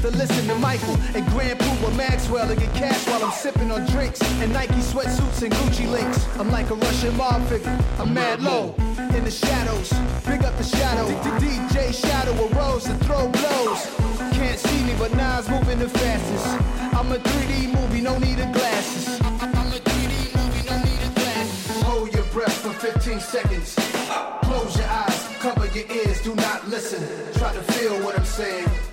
to listen to Michael and Grand Pooh Maxwell and get cash while I'm sipping on drinks and Nike sweatsuits and Gucci links. I'm like a Russian mob figure. I'm mad low in the shadows. Big up the shadow. DJ Shadow arose to throw blows. Can't see me, but Nas moving the fastest. I'm a 3D movie, no need of glasses. I'm a 3D movie, no need of glasses. Hold your breath for 15 seconds. Close your eyes, cover your ears, do not listen. Try to feel what I'm saying.